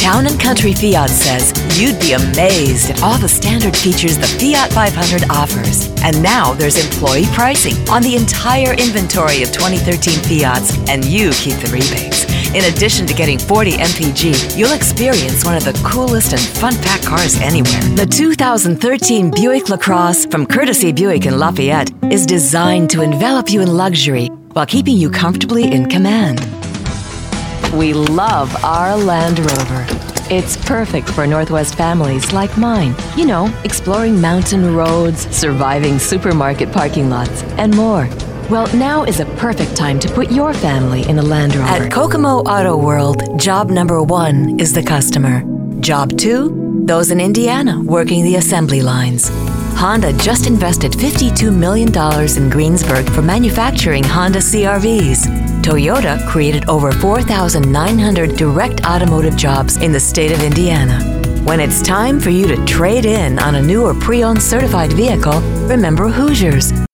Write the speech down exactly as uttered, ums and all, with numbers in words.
Town and Country Fiat says you'd be amazed at all the standard features the Fiat five hundred offers. And now there's employee pricing on the entire inventory of twenty thirteen Fiats, and you keep the rebates. In addition to getting forty M P G, you'll experience one of the coolest and fun-packed cars anywhere. The two thousand thirteen Buick LaCrosse from Courtesy Buick in Lafayette is designed to envelop you in luxury while keeping you comfortably in command. We love our Land Rover. It's perfect for Northwest families like mine. You know, exploring mountain roads, surviving supermarket parking lots, and more. Well, now is a perfect time to put your family in a Land Rover. At Kokomo Auto World, job number one is the customer. Job two, those in Indiana working the assembly lines. Honda just invested fifty-two million dollars in Greensburg for manufacturing Honda C R Vs. Toyota created over four thousand nine hundred direct automotive jobs in the state of Indiana. When it's time for you to trade in on a new or pre-owned certified vehicle, remember Hoosiers.